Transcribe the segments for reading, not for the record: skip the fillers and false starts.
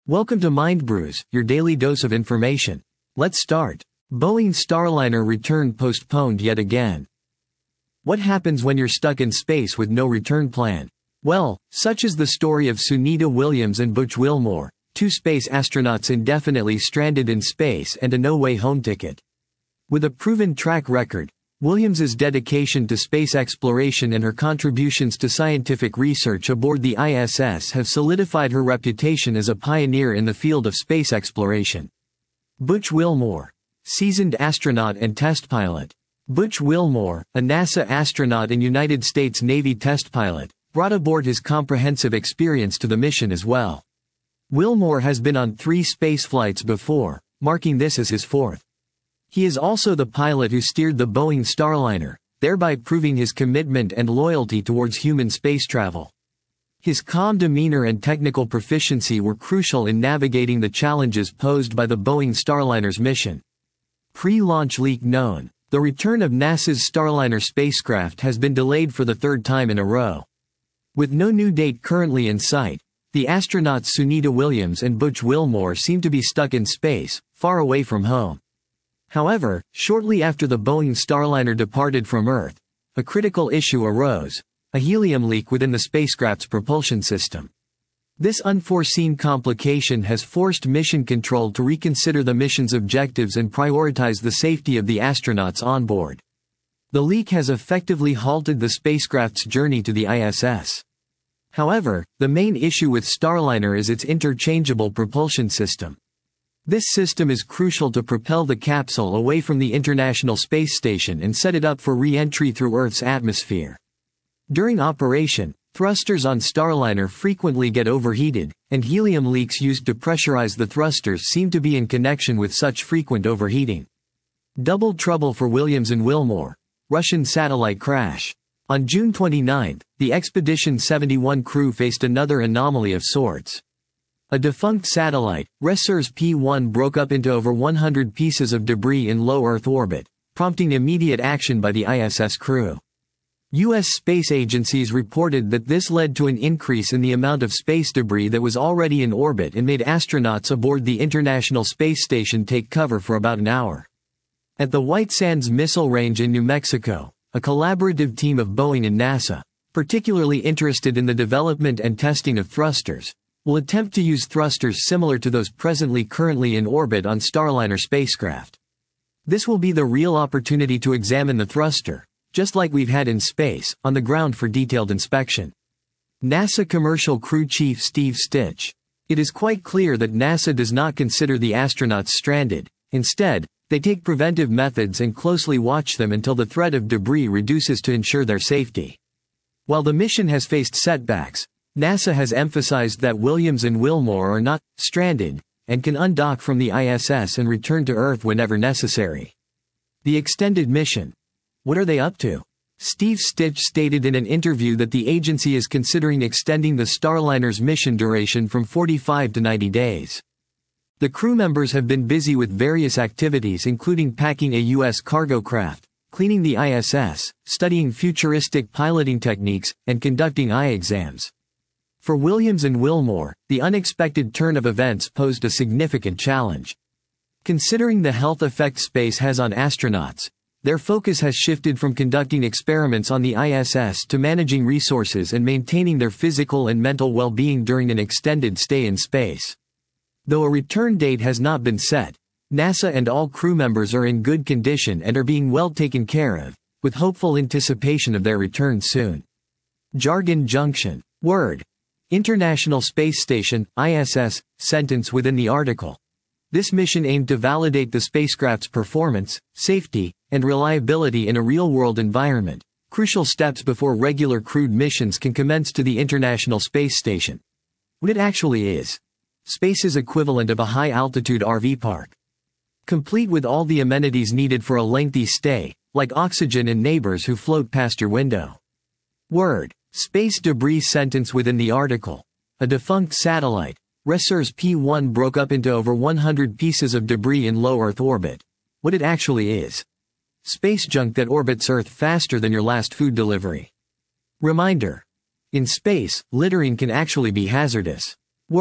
Welcome to Mind Brews, your daily dose of information. Let's start. Boeing Starliner return postponed yet again. What happens when you're stuck in space with no return plan? Well, such is the story of Sunita Williams and Butch Wilmore, two space astronauts indefinitely stranded in space and a no-way home ticket. With a proven track record, Williams's dedication to space exploration and her contributions to scientific research aboard the ISS have solidified her reputation as a pioneer in the field of space exploration. Butch Wilmore, seasoned astronaut and test pilot. Butch Wilmore, a NASA astronaut and United States Navy test pilot, brought aboard his comprehensive experience to the mission as well. Wilmore has been on 3 space flights before, marking this as his 4th. He is also the pilot who steered the Boeing Starliner, thereby proving his commitment and loyalty towards human space travel. His calm demeanor and technical proficiency were crucial in navigating the challenges posed by the Boeing Starliner's mission. Pre-launch leak known: the return of NASA's Starliner spacecraft has been delayed for the 3rd time in a row. With no new date currently in sight, the astronauts Sunita Williams and Butch Wilmore seem to be stuck in space, far away from home. However, shortly after the Boeing Starliner departed from Earth, a critical issue arose: a helium leak within the spacecraft's propulsion system. This unforeseen complication has forced Mission Control to reconsider the mission's objectives and prioritize the safety of the astronauts on board. The leak has effectively halted the spacecraft's journey to the ISS. However, the main issue with Starliner is its interchangeable propulsion system. This system is crucial to propel the capsule away from the International Space Station and set it up for re-entry through Earth's atmosphere. During operation, thrusters on Starliner frequently get overheated, and helium leaks used to pressurize the thrusters seem to be in connection with such frequent overheating. Double trouble for Williams and Wilmore. Russian satellite crash. On June 29, the Expedition 71 crew faced another anomaly of sorts. A defunct satellite, Resurs P-1, broke up into over 100 pieces of debris in low Earth orbit, prompting immediate action by the ISS crew. U.S. space agencies reported that this led to an increase in the amount of space debris that was already in orbit and made astronauts aboard the International Space Station take cover for about an hour. At the White Sands Missile Range in New Mexico, a collaborative team of Boeing and NASA, particularly interested in the development and testing of thrusters, will attempt to use thrusters similar to those currently in orbit on Starliner spacecraft. This will be the real opportunity to examine the thruster, just like we've had in space, on the ground for detailed inspection. NASA Commercial Crew Chief Steve Stich. It is quite clear that NASA does not consider the astronauts stranded. Instead, they take preventive methods and closely watch them until the threat of debris reduces to ensure their safety. While the mission has faced setbacks, NASA has emphasized that Williams and Wilmore are not stranded and can undock from the ISS and return to Earth whenever necessary. The extended mission. What are they up to? Steve Stich stated in an interview that the agency is considering extending the Starliner's mission duration from 45 to 90 days. The crew members have been busy with various activities, including packing a U.S. cargo craft, cleaning the ISS, studying futuristic piloting techniques, and conducting eye exams. For Williams and Wilmore, the unexpected turn of events posed a significant challenge. Considering the health effect space has on astronauts, their focus has shifted from conducting experiments on the ISS to managing resources and maintaining their physical and mental well-being during an extended stay in space. Though a return date has not been set, NASA and all crew members are in good condition and are being well taken care of, with hopeful anticipation of their return soon. Jargon Junction. Word. International Space Station, ISS, sentence within the article. This mission aimed to validate the spacecraft's performance, safety, and reliability in a real-world environment, crucial steps before regular crewed missions can commence to the International Space Station. What it actually is. Space's equivalent of a high-altitude RV park. Complete with all the amenities needed for a lengthy stay, like oxygen and neighbors who float past your window. Word. Space debris sentence within the article. A defunct satellite, Resurs P-1, broke up into over 100 pieces of debris in low Earth orbit. What it actually is. Space junk that orbits Earth faster than your last food delivery. Reminder. In space, littering can actually be hazardous. Word.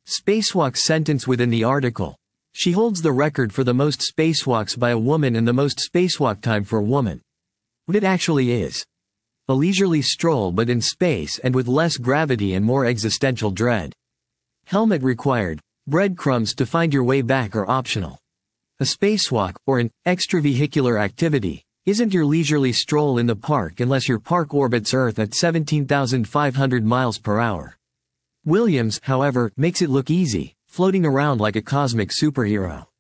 Spacewalk sentence within the article. She holds the record for the most spacewalks by a woman and the most spacewalk time for a woman. What it actually is. A leisurely stroll but in space and with less gravity and more existential dread. Helmet required. Breadcrumbs to find your way back are optional. A spacewalk, or an extravehicular activity, isn't your leisurely stroll in the park unless your park orbits Earth at 17,500 miles per hour. Williams, however, makes it look easy, floating around like a cosmic superhero.